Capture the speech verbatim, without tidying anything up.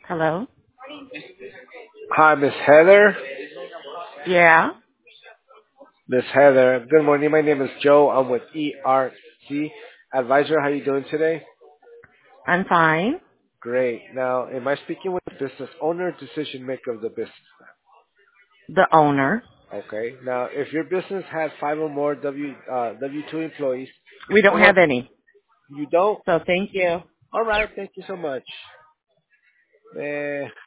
Hello? Hi, Miss Heather. Yeah, Miss Heather. Good morning. My name is Joe. I'm with E R C Advisor. How you doing today? I'm fine. Great. Now, am I speaking with the business owner, decision maker of the business? The owner. Okay. Now, if your business has five or more W uh, W two employees, We don't and what have any. you don't? So thank you. All right. Thank you so much. Eh,